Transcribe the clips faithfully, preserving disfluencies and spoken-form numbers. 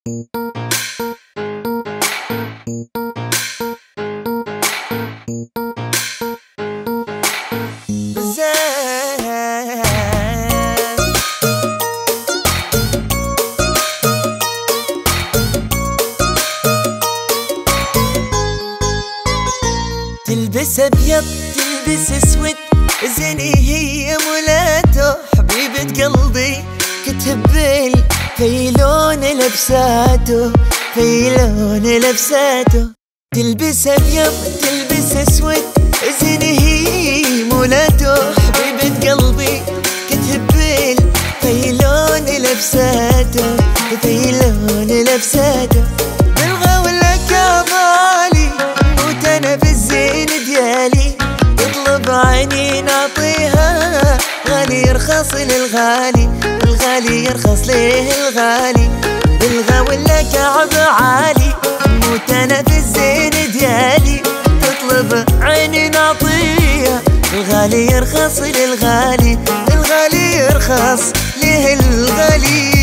تلبس ابيض تلبس اسود، زيني هي مولاته. حبيبة قلبي كتهبل في لون لبساته، في لون لبساته. تلبس ابيض تلبس اسود، زيني هي مولاته. حبيبة قلبي كتهبل في لون لبساته، في لون لبساته. بالغاوي لك يا بالي موت انا بالزين ديالي، تطلب عيني نعطيها، غالي يرخص للغالي، الغالي يرخص ليه الغالي. بالغاوي لك عب عالي موت انا بالزين ديالي، تطلب عيني نعطيها، الغالي يرخص للغالي، الغالي يرخص ليه الغالي.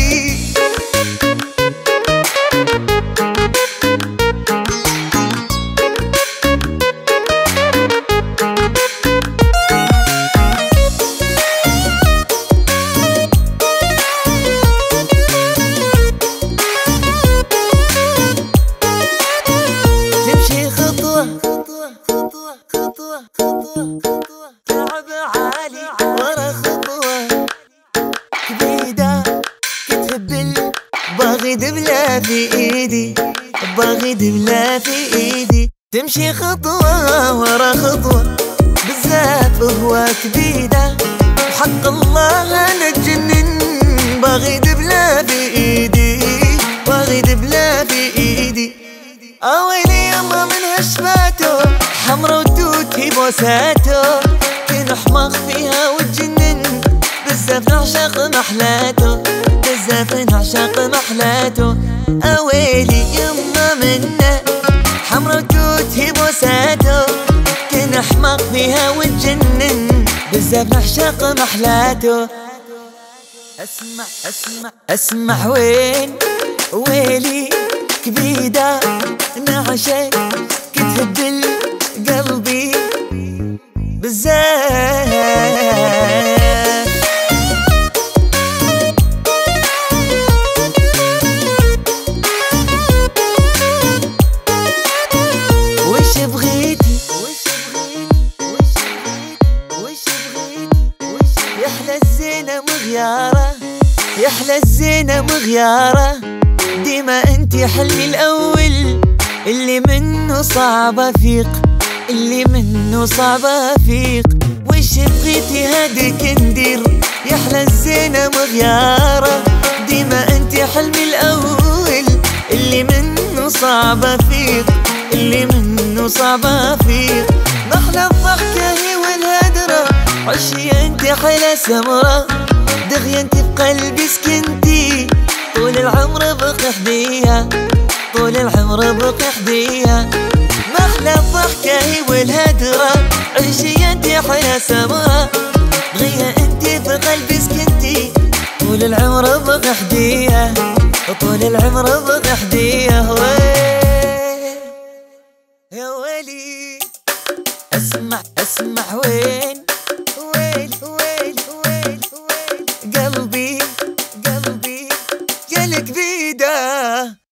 تمشي خطوة خطوة خطوة خطوة خطوة، تعب عالي ورا خطوة كبيدة كتهبل، باغي دبلة في ايدي، باغي دبلة في ايدي. تمشي خطوة ورا خطوة بزاف هو كبيدة، وحق الله انا اتجنن، باغي دبلة في ايدي، باغي دبلة في ايدي. اويلي يما من هشباته، حمرا ودوتي بوساته، كن حماق فيها وتجنن، بزاف نعشق محلاته، بزاف نعشق محلاته. اويلي يما منه، حمرا ودوتي بوساته، كن حماق فيها وتجنن، بزاف نعشق محلاته. اسمع اسمع اسمع وين ويلي كبيدة نعشق كتهبل قلبي بزاف. وش بغيتي وش بغيتي وش بغيتي وش بغيتي وش يحلى الزينة مغيارة، يحلى الزينة مغيارة. ديما انتي حلمي الاول، اللي منه صعب افيق، اللي منه صعب افيق. وش بغيتي هاديك ندير، يحلى الزينة مغيارة. ديما انتي حلمي الاول، اللي منه صعب افيق، اللي منه صعب افيق. محلى الضحكة هي والهدرة، عشي انتي حلا سمرة، دغيا انتي بقلبي سكنتي، طول العمر بقي حديها، طول العمر بقي حديها. محلى الضحكة هي والهدرة، عيشي انتي حياة سمرة، بغيها انتي في قلبي سكنتي، طول العمر بقي حديها، طول العمر بقي حديها. وين يا ويلي اسمع اسمع وين ويل ويل ويل ويل قلبي قلبي يا الكبيدة.